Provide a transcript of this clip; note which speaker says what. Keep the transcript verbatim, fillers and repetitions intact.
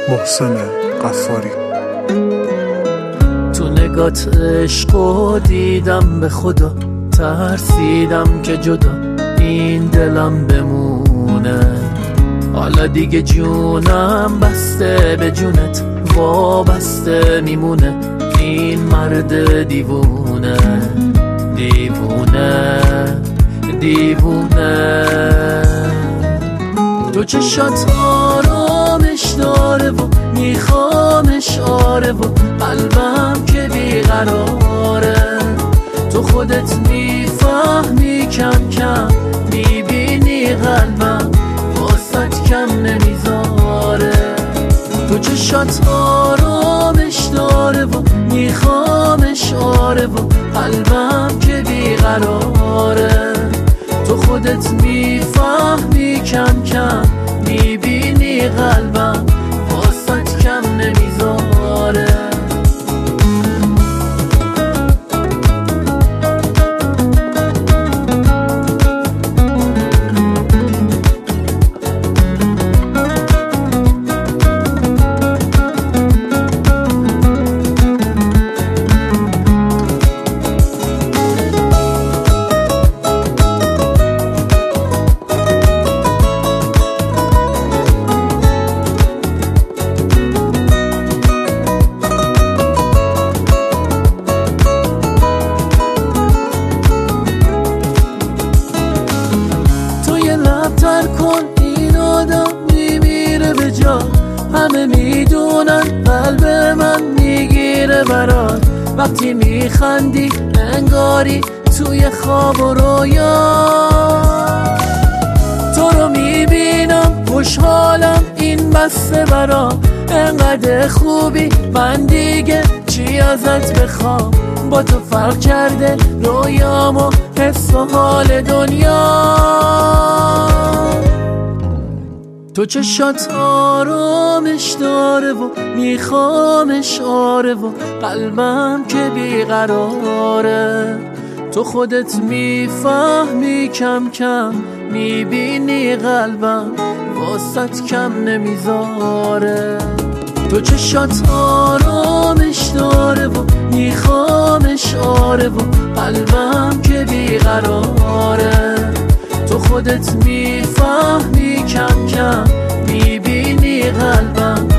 Speaker 1: محسن غفاری.
Speaker 2: تو نگات عشقو دیدم، به خدا ترسیدم که جدا این دلم بمونه. حالا دیگه جونم بسته به جونت، وابسته میمونه این مرد دیوونه. دیوونه دیوونه تو چشات آرامش داره و میخوامش آره و قلبم که بیقراره. تو خودت میفهمی کم کم، میبینی قلبم واسط کم نمیذاره. تو چشات آرامش داره و میخوامش آره و قلبم که بیقراره. تو خودت میفهمی کم کم، میبینی قلبم واسط کم نمیذاره. لبتر کن این آدم میمیره به جا. همه میدونن قلب من میگیره برات. وقتی میخندی انگاری توی خواب و رویا. تو رو میبینم خوشحالم این بسته برام. انقدر خوبی من دیگه چی ازت بخوام. با تو فرق کرده رویام و حس و حال دنیا. تو چشات آرامش داره و میخوامش آره و قلبم که بیقراره. تو خودت میفهمی کم کم، میبینی قلبم واسط کم نمیذاره. تو چشات آرامش داره و میخوامش آره و قلبم که بیقراره. تو خودت میفهمی کم کم، میبینی قلبم